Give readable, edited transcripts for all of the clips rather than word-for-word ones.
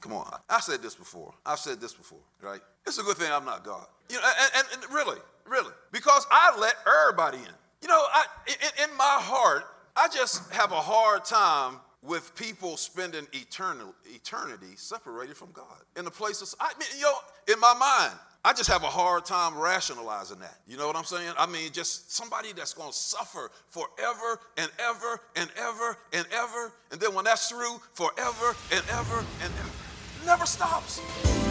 Come on, I said this before. I've said this before, right? It's a good thing I'm not God. And really, because I let everybody in. In my heart, I just have a hard time with people spending eternity separated from God. In the places, in my mind, I just have a hard time rationalizing that. You know what I'm saying? I mean, just somebody that's going to suffer forever and ever and ever and ever. And then when that's through, forever and ever and ever. Never stops.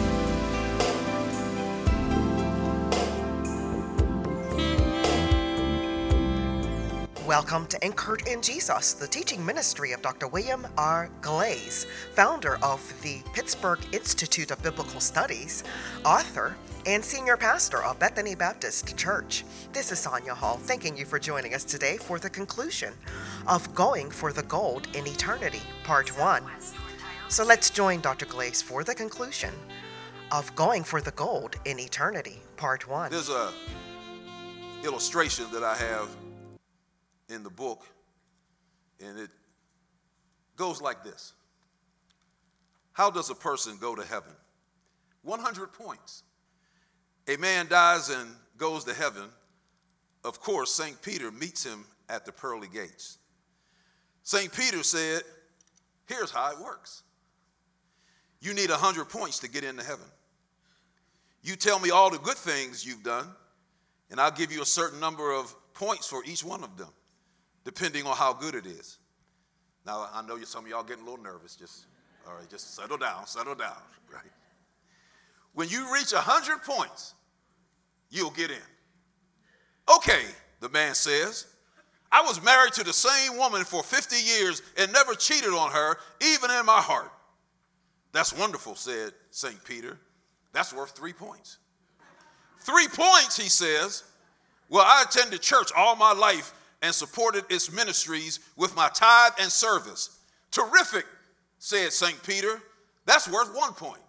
Welcome to Anchored in Jesus, the teaching ministry of Dr. William R. Glaze, founder of the Pittsburgh Institute of Biblical Studies, author, and senior pastor of Bethany Baptist Church. This is Sonia Hall, thanking you for joining us today for the conclusion of Going for the Gold in Eternity, Part 1. So let's join Dr. Glaze for the conclusion of Going for the Gold in Eternity, Part 1. There's a illustration that I have in the book, and it goes like this. How does a person go to heaven? 100 points. A man dies and goes to heaven. Of course, St. Peter meets him at the pearly gates. St. Peter said, here's how it works. You need 100 points to get into heaven. You tell me all the good things you've done, and I'll give you a certain number of points for each one of them, depending on how good it is. Now, I know some of y'all getting a little nervous. Just settle down, right? When you reach 100 points, you'll get in. Okay, the man says, I was married to the same woman for 50 years and never cheated on her, even in my heart. That's wonderful, said St. Peter. That's worth 3 points. 3 points, he says. Well, I attended church all my life and supported its ministries with my tithe and service. Terrific, said St. Peter. That's worth 1 point.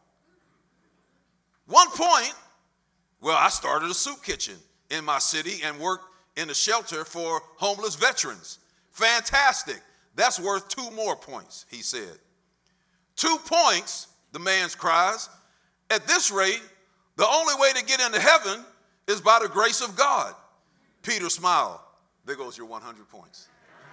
1 point? Well, I started a soup kitchen in my city and worked in a shelter for homeless veterans. Fantastic. That's worth 2 more points, he said. 2 points, the man cries. At this rate, the only way to get into heaven is by the grace of God. Peter smiled. There goes your 100 points.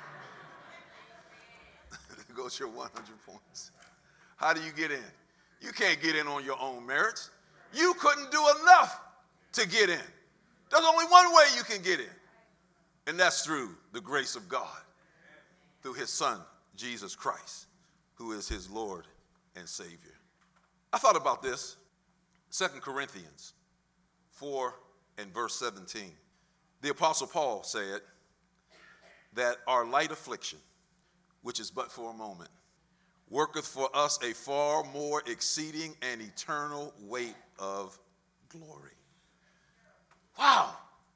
There goes your 100 points. How do you get in? You can't get in on your own merits. You couldn't do enough to get in. There's only one way you can get in, and that's through the grace of God, through his son, Jesus Christ, who is his Lord and Savior. I thought about this. 2 Corinthians 4 and verse 17. The Apostle Paul said that our light affliction, which is but for a moment, worketh for us a far more exceeding and eternal weight of glory. Wow.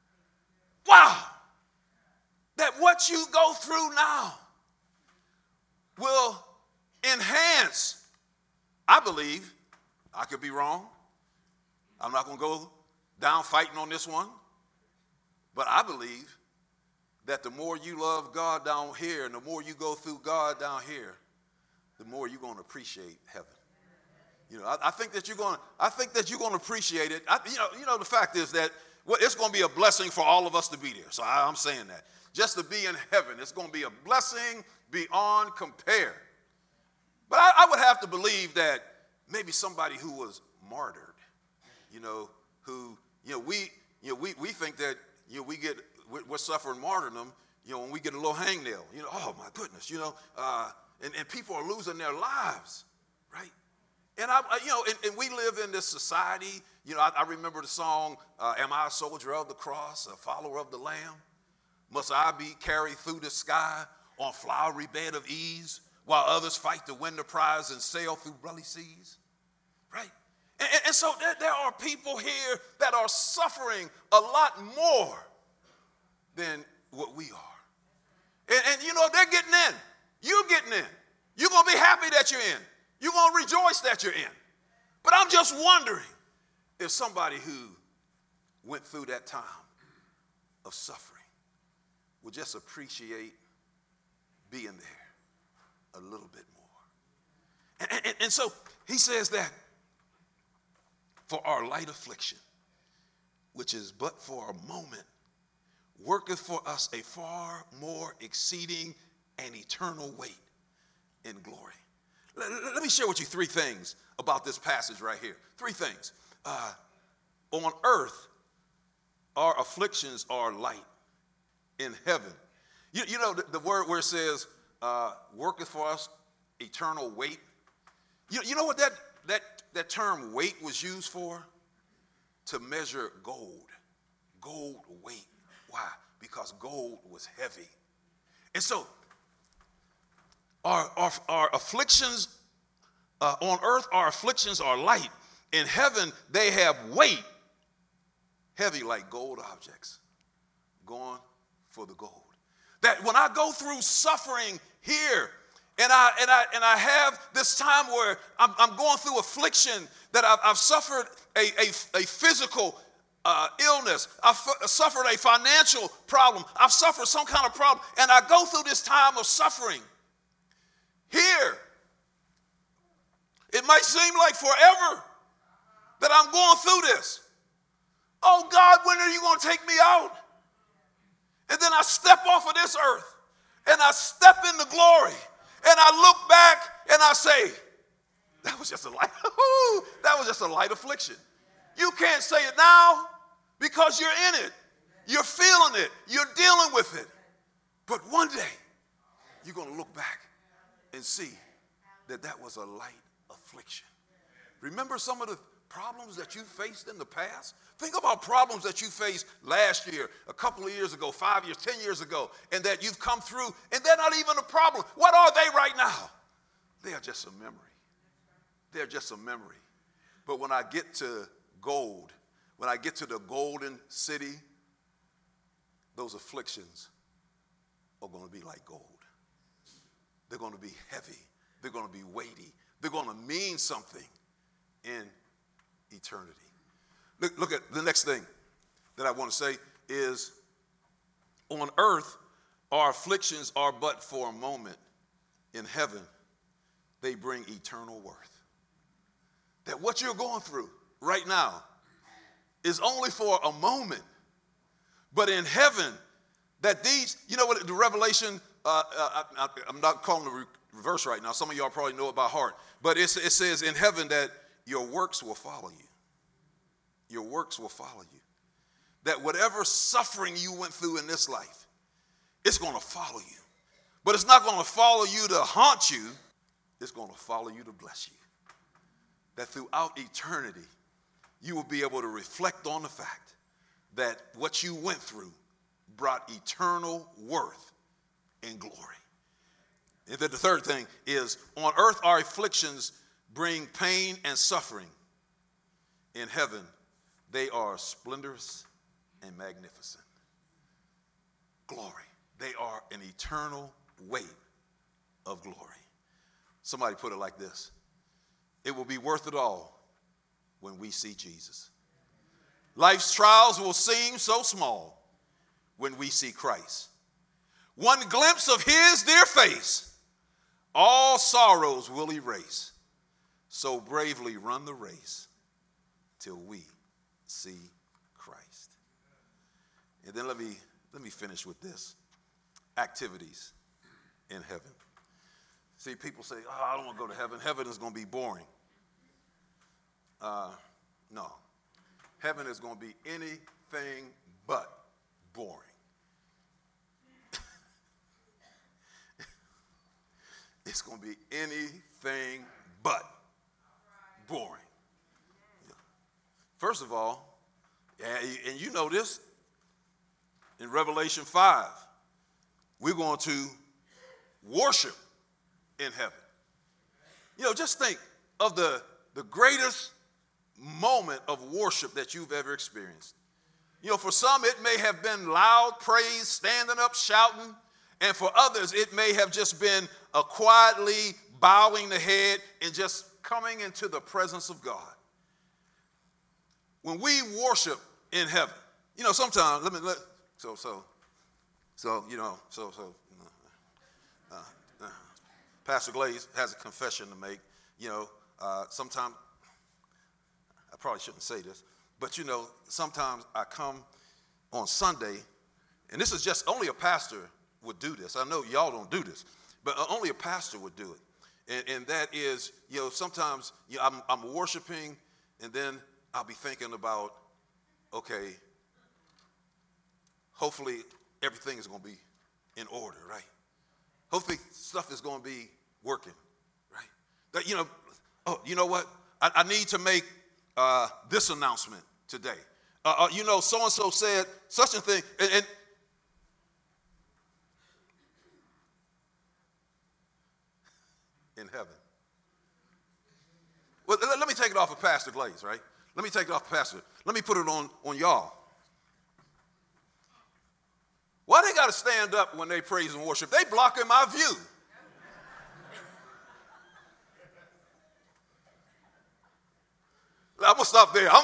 That what you go through now will enhance, I believe, I could be wrong. I'm not going to go down fighting on this one. But I believe that the more you love God down here and the more you go through God down here, the more you're going to appreciate heaven. I think that you're going to appreciate it. The fact is that it's going to be a blessing for all of us to be there. So I'm saying that. Just to be in heaven, it's going to be a blessing beyond compare. But I would have to believe that maybe somebody who was martyred, we think that, we're suffering martyrdom, when we get a little hangnail, oh my goodness, and people are losing their lives, right? And and we live in this society, I remember the song, am I a soldier of the cross, a follower of the Lamb? Must I be carried through the sky on flowery bed of ease, while others fight to win the prize and sail through bloody seas, right? And so there are people here that are suffering a lot more than what we are. And they're getting in. You're getting in. You're going to be happy that you're in. You're going to rejoice that you're in. But I'm just wondering if somebody who went through that time of suffering would just appreciate being there a little bit more. And so He says that for our light affliction, which is but for a moment, worketh for us a far more exceeding and eternal weight in glory. Let me share with you three things about this passage right here. Three things. On earth, our afflictions are light. In heaven, you know the word where it says, worketh for us eternal weight. You know what that term weight was used for? To measure gold. Gold weight. Why? Because gold was heavy. And so our afflictions on earth, our afflictions are light. In heaven, they have weight, heavy like gold objects, going for the gold. That when I go through suffering here, and I have this time where I'm going through affliction, that I've suffered a physical illness, I've suffered a financial problem, I've suffered some kind of problem, and I go through this time of suffering. Here, it might seem like forever that I'm going through this. Oh God, when are you going to take me out? And then I step off of this earth and I step into glory and I look back and I say, that was just a light, that was just a light affliction. You can't say it now because you're in it. You're feeling it. You're dealing with it. But one day you're going to look back and see that that was a light affliction. Remember some of the problems that you faced in the past? Think about problems that you faced last year, a couple of years ago, 5 years, 10 years ago, and that you've come through, and they're not even a problem. What are they right now? They are just a memory. They're just a memory. But when I get to gold, when I get to the golden city, those afflictions are going to be like gold. They're going to be heavy. They're going to be weighty. They're going to mean something in eternity. Look at the next thing that I want to say is, on earth, our afflictions are but for a moment. In heaven, they bring eternal worth. That what you're going through right now is only for a moment. But in heaven, that these, you know what the Revelation, I'm not calling the reverse right now. Some of y'all probably know it by heart. But it says in heaven that your works will follow you. Your works will follow you. That whatever suffering you went through in this life, it's going to follow you. But it's not going to follow you to haunt you. It's going to follow you to bless you. That throughout eternity, you will be able to reflect on the fact that what you went through brought eternal worth and glory. And then the third thing is, on earth our afflictions bring pain and suffering. In heaven, they are splendorous and magnificent. Glory. They are an eternal weight of glory. Somebody put it like this: it will be worth it all when we see Jesus. Life's trials will seem so small when we see Christ. One glimpse of his dear face, all sorrows will erase. So bravely run the race till we see Christ. And then let me finish with this. Activities in heaven. See, people say, oh, I don't want to go to heaven. Heaven is going to be boring. No. Heaven is going to be anything but boring. It's going to be anything but boring. First of all, and you know this, in Revelation 5, we're going to worship in heaven. You know, just think of the greatest moment of worship that you've ever experienced. You know, for some it may have been loud praise, standing up, shouting, and for others it may have just been a quietly bowing the head and just coming into the presence of God. When we worship in heaven, you know, sometimes Pastor Glaze has a confession to make. You know, sometimes, I probably shouldn't say this, but sometimes I come on Sunday, and this is just only a pastor would do this. I know y'all don't do this, but only a pastor would do it. And that is, sometimes I'm worshiping, and then I'll be thinking about, okay, hopefully everything is going to be in order, right? Hopefully stuff is going to be working, right? That, you know what? I need to make this announcement today. So-and-so said such a thing, and in heaven. Well, let me take it off of Pastor Glaze, right? Let me take it off of Pastor. Let me put it on y'all. Why they got to stand up when they praise and worship? They blocking my view. I'm gonna stop there.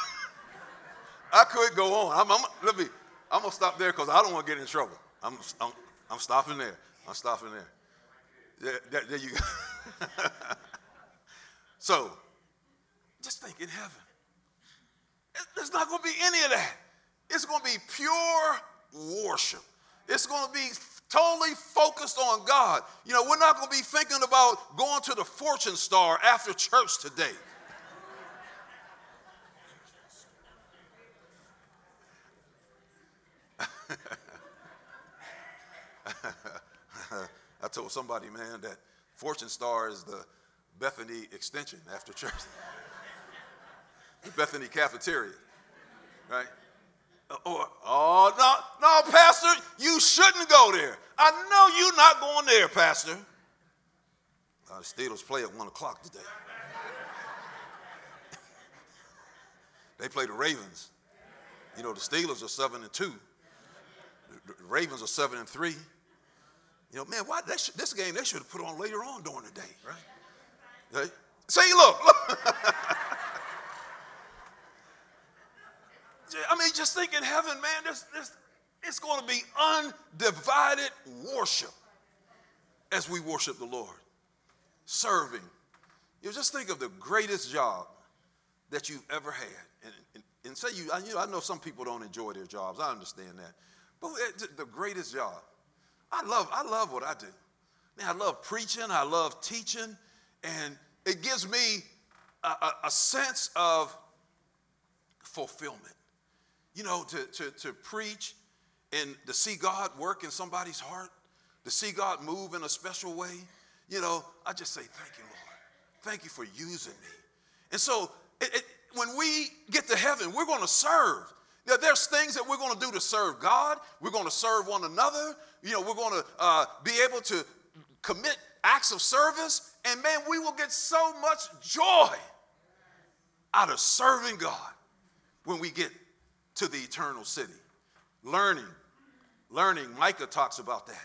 I could go on. I'm gonna stop there because I don't want to get in trouble. I'm stopping there. I'm stopping there. There you go. So, just think in heaven. There's not going to be any of that. It's going to be pure worship. It's going to be totally focused on God. We're not going to be thinking about going to the Fortune Star after church today. I told somebody, man, that Fortune Star is the Bethany extension after church. The Bethany cafeteria, right? No, Pastor, you shouldn't go there. I know you're not going there, Pastor. The Steelers play at 1 o'clock today. They play the Ravens. The Steelers are 7-2. The Ravens are 7-3. Man, why this game they should have put on later on during the day, right? See, look. I mean, just think in heaven, man, it's going to be undivided worship as we worship the Lord. Serving. Just think of the greatest job that you've ever had. And say I know some people don't enjoy their jobs. I understand that. But the greatest job. I love what I do. Man, I love preaching. I love teaching. And it gives me a sense of fulfillment. To preach and to see God work in somebody's heart, to see God move in a special way. I just say, thank you, Lord. Thank you for using me. And so when we get to heaven, we're going to serve. There's things that we're going to do to serve God. We're going to serve one another. We're going to be able to commit acts of service. And man, we will get so much joy out of serving God when we get to the eternal city. Learning. Micah talks about that.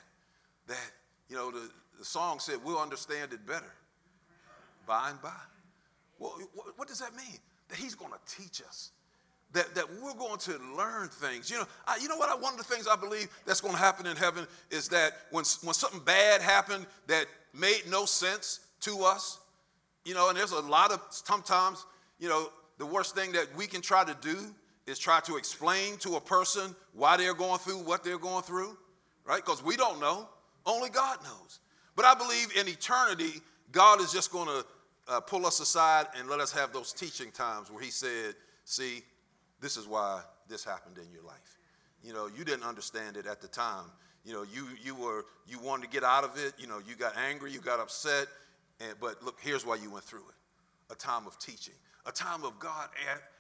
The song said, we'll understand it better by and by. Well, what does that mean? That he's going to teach us. That we're going to learn things. One of the things I believe that's going to happen in heaven is that when something bad happened that made no sense to us, and there's a lot of, sometimes, the worst thing that we can try to do is try to explain to a person why they're going through what they're going through, right? Because we don't know. Only God knows. But I believe in eternity, God is just going to pull us aside and let us have those teaching times where he said, see, this is why this happened in your life. You didn't understand it at the time. You wanted to get out of it. You got angry, you got upset. But look, here's why you went through it. A time of teaching. A time of God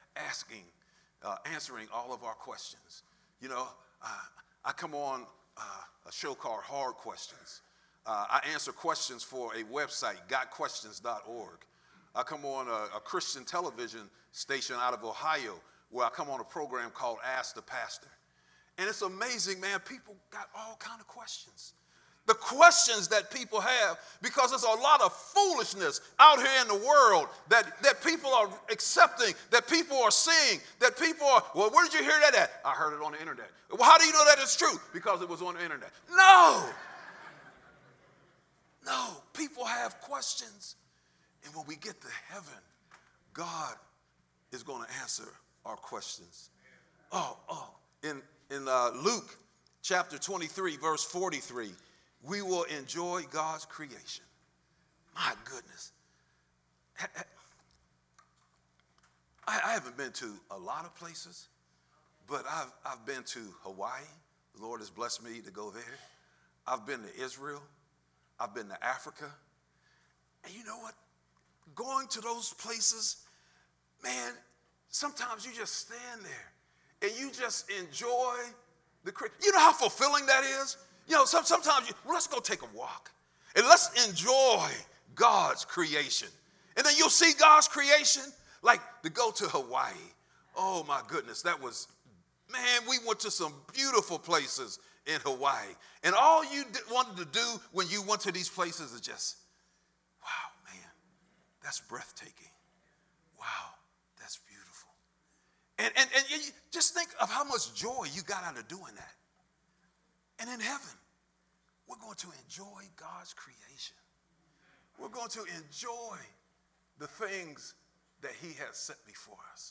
answering all of our questions. I come on a show called Hard Questions. I answer questions for a website, gotquestions.org. I come on a Christian television station out of Ohio where I come on a program called Ask the Pastor. And it's amazing, man, people got all kind of questions. The questions that people have, because there's a lot of foolishness out here in the world that people are accepting, that people are seeing, that people are, well, where did you hear that at? I heard it on the internet. Well, how do you know that it's true? Because it was on the internet. No, people have questions. And when we get to heaven, God is going to answer our questions. In Luke chapter 23, verse 43, we will enjoy God's creation. My goodness. I haven't been to a lot of places, but I've been to Hawaii. The Lord has blessed me to go there. I've been to Israel. I've been to Africa. And you know what? Going to those places, man, sometimes you just stand there and you just enjoy the creation. You know how fulfilling that is? You know, sometimes let's go take a walk and let's enjoy God's creation. And then you'll see God's creation, like to go to Hawaii. Oh my goodness, man, we went to some beautiful places in Hawaii. And all you wanted to do when you went to these places is just, wow, man, that's breathtaking. Wow, that's beautiful. And you just think of how much joy you got out of doing that. And in heaven, we're going to enjoy God's creation. We're going to enjoy the things that he has set before us.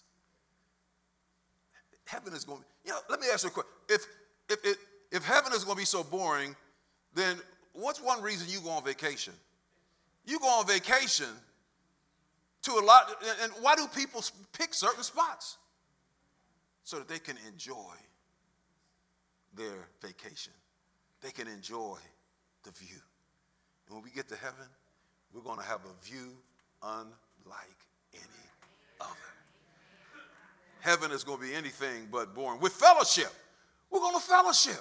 Heaven is going to, let me ask you a question. If heaven is going to be so boring, then what's one reason you go on vacation? You go on vacation to a lot, and why do people pick certain spots? So that they can enjoy their vacation. They can enjoy the view. And when we get to heaven, we're going to have a view unlike any other. Heaven is going to be anything but boring. With fellowship, we're going to fellowship.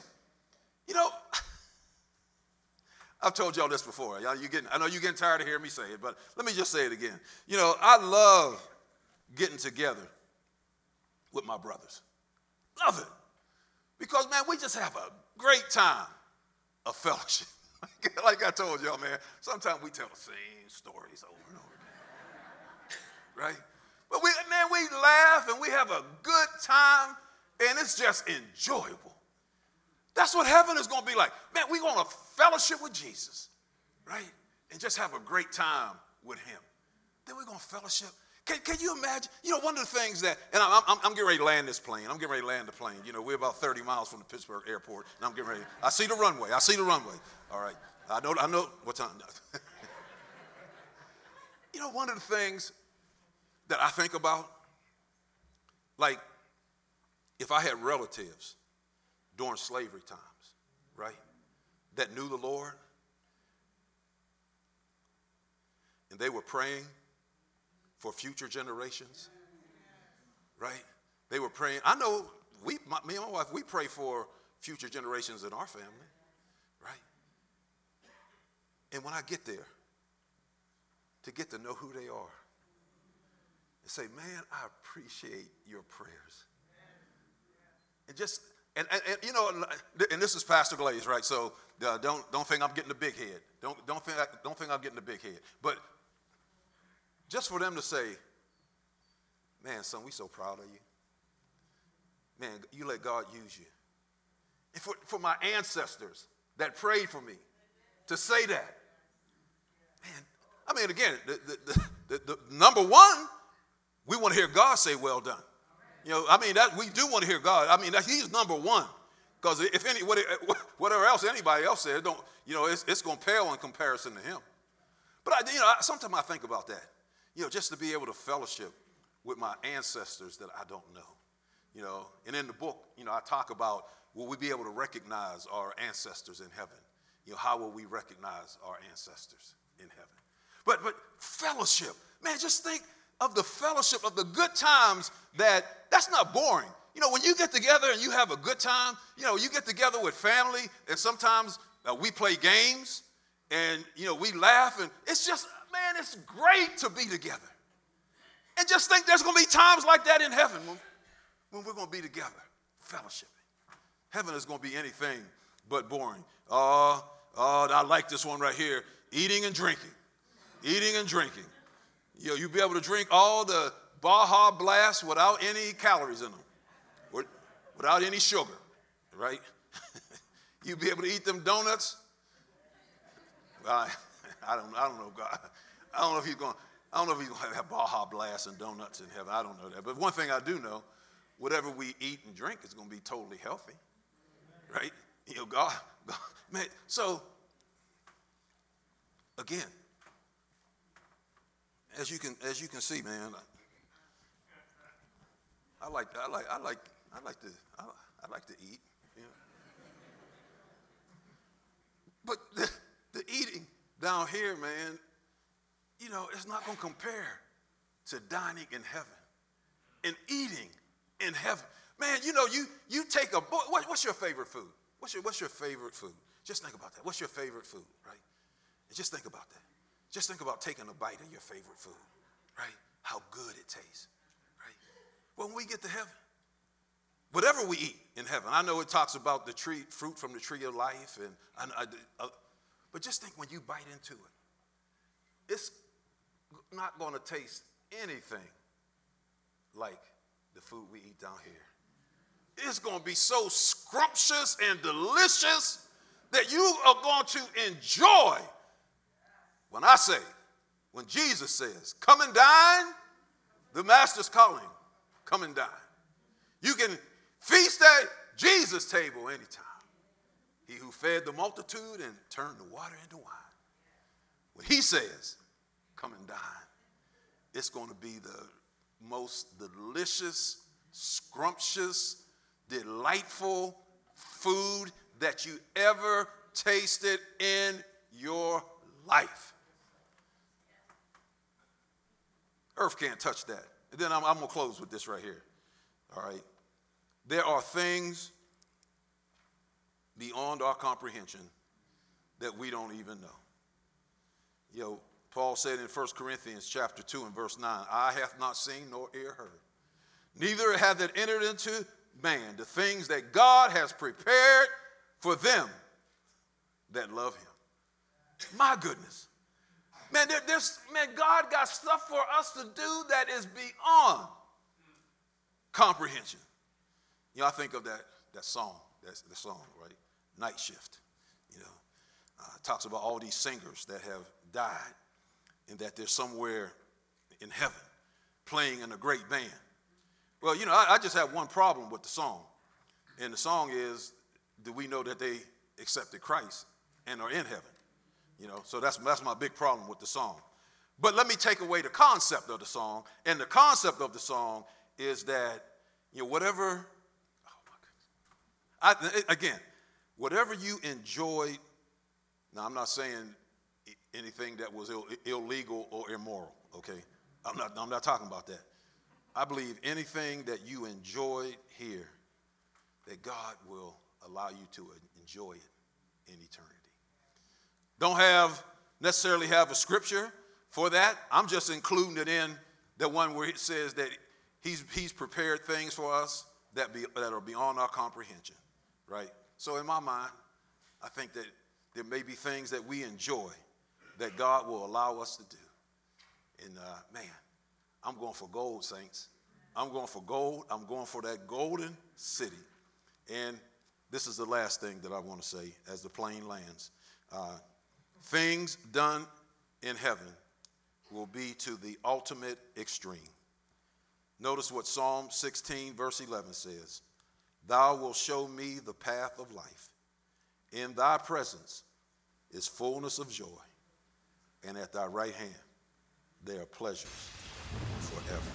I've told y'all this before. I know you're getting tired of hearing me say it, but let me just say it again. I love getting together with my brothers. Love it. Because, man, we just have a great time of fellowship. Like I told y'all, man, sometimes we tell the same stories over and over again. Right? But we laugh and we have a good time, and it's just enjoyable. That's what heaven is going to be like. Man, we're going to fellowship with Jesus, right? And just have a great time with him. Then we're going to fellowship. Can you imagine? One of the things that, and I'm getting ready to land this plane. I'm getting ready to land the plane. We're about 30 miles from the Pittsburgh airport, and I'm getting ready. I see the runway. All right. I know what time. One of the things that I think about, like if I had relatives during slavery times, right, that knew the Lord, and they were praying for future generations, right? They were praying. I know me and my wife, we pray for future generations in our family, right? And when I get there, to get to know who they are, and say, man, I appreciate your prayers. And just, and this is Pastor Glaze, right? So don't think I'm getting the big head. Don't think I'm getting the big head. But just for them to say, man, son, we so proud of you. Man, you let God use you. And for my ancestors that prayed for me to say that, man, again, the number one, we want to hear God say, well done. That we do want to hear God. He's number one. Because if whatever else anybody else said, it's going to pale in comparison to him. But sometimes I think about that. Just to be able to fellowship with my ancestors that I don't know. And in the book, I talk about, will we be able to recognize our ancestors in heaven? How will we recognize our ancestors in heaven? But fellowship, man, just think of the fellowship, of the good times that's not boring. When you get together and you have a good time, you get together with family, and sometimes we play games, and, we laugh, and it's just, man, it's great to be together. And just think there's going to be times like that in heaven when we're going to be together, fellowshipping. Heaven is going to be anything but boring. I like this one right here, eating and drinking. Eating and drinking. You'll be able to drink all the Baja Blast without any calories in them, without any sugar, right? You'll be able to eat them donuts. I don't know, God. I don't know if you're going. I don't know if he's going to have Baja Blast and donuts in heaven. I don't know that. But one thing I do know, whatever we eat and drink is going to be totally healthy, right? You know, God man. So, again, as you can see, man, I like to eat. You know? But the eating down here, man, you know, it's not going to compare to dining in heaven and eating in heaven. Man, you know, you take a, what's your favorite food? What's your favorite food? Just think about that. What's your favorite food, right? And just think about that. Just think about taking a bite of your favorite food, right? How good it tastes, right? When we get to heaven, whatever we eat in heaven, I know it talks about the fruit from the tree of life, but just think when you bite into it, it's not going to taste anything like the food we eat down here. It's going to be so scrumptious and delicious that you are going to enjoy. When Jesus says, come and dine, the master's calling, come and dine. You can feast at Jesus' table anytime. He who fed the multitude and turned the water into wine. When he says, come and dine, it's going to be the most delicious, scrumptious, delightful food that you ever tasted in your life. Earth can't touch that. And then I'm going to close with this right here. All right. There are things beyond our comprehension that we don't even know. You know, Paul said in 1 Corinthians chapter 2 and verse 9, eye hath not seen nor ear heard, neither hath it entered into man the things that God has prepared for them that love him. My goodness. Man, God got stuff for us to do that is beyond comprehension. You know, I think of that song, that's the song, right? Night Shift. You know, it talks about all these singers that have died and that they're somewhere in heaven playing in a great band. Well, you know, I just have one problem with the song. And the song is, do we know that they accepted Christ and are in heaven? You know, so that's my big problem with the song. But let me take away the concept of the song. And the concept of the song is that, you know, whatever, whatever you enjoyed, now I'm not saying anything that was illegal or immoral, okay? I'm not talking about that. I believe anything that you enjoyed here, that God will allow you to enjoy it in eternity. Don't necessarily have a scripture for that. I'm just including it in the one where it says that he's prepared things for us that are beyond our comprehension, right? So in my mind, I think that there may be things that we enjoy that God will allow us to do. And man, I'm going for gold, saints. I'm going for gold. I'm going for that golden city. And this is the last thing that I want to say as the plane lands. Things done in heaven will be to the ultimate extreme. Notice what Psalm 16 verse 11 says. Thou wilt show me the path of life. In thy presence is fullness of joy, and at thy right hand there are pleasures forevermore.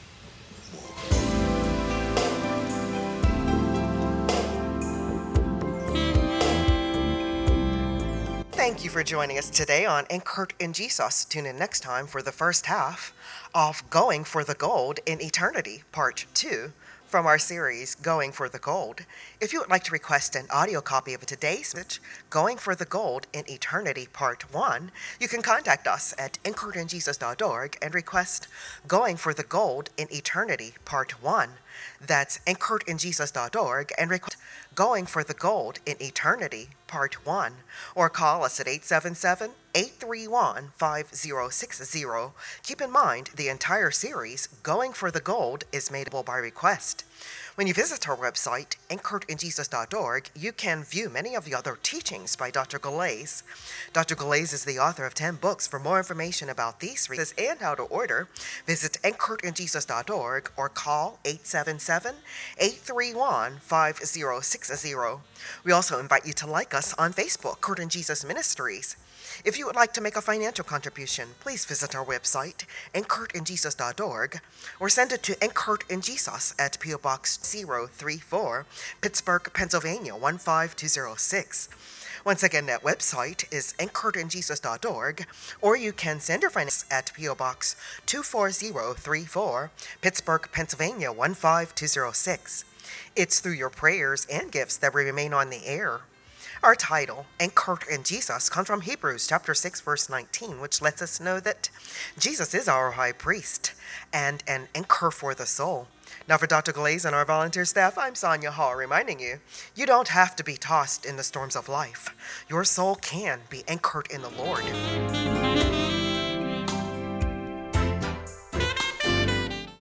Thank you for joining us today on Anchored in Jesus. Tune in next time for the first half of Going for the Gold in Eternity, Part 2, from our series, Going for the Gold. If you would like to request an audio copy of today's message, Going for the Gold in Eternity, Part 1, you can contact us at anchoredinjesus.org and request Going for the Gold in Eternity, Part 1. That's anchoredinjesus.org and request Going for the Gold in Eternity, Part 1, or call us at 877-831-5060. Keep in mind, the entire series, Going for the Gold, is made available by request. When you visit our website, anchoredinjesus.org, you can view many of the other teachings by Dr. Galais. Dr. Galais is the author of 10 books. For more information about these resources and how to order, visit anchoredinjesus.org or call 877-831-5060. We also invite you to like us on Facebook, Anchored in Jesus Ministries. If you would like to make a financial contribution, please visit our website, anchoredinjesus.org, or send it to Anchored in Jesus at P.O. Box 034, Pittsburgh, Pennsylvania 15206. Once again, that website is anchoredinjesus.org, or you can send your finance at P.O. Box 24034, Pittsburgh, Pennsylvania 15206. It's through your prayers and gifts that we remain on the air. Our title, Anchored in Jesus, comes from Hebrews chapter 6, verse 19, which lets us know that Jesus is our high priest and an anchor for the soul. Now for Dr. Galais and our volunteer staff, I'm Sonia Hall, reminding you, you don't have to be tossed in the storms of life. Your soul can be anchored in the Lord.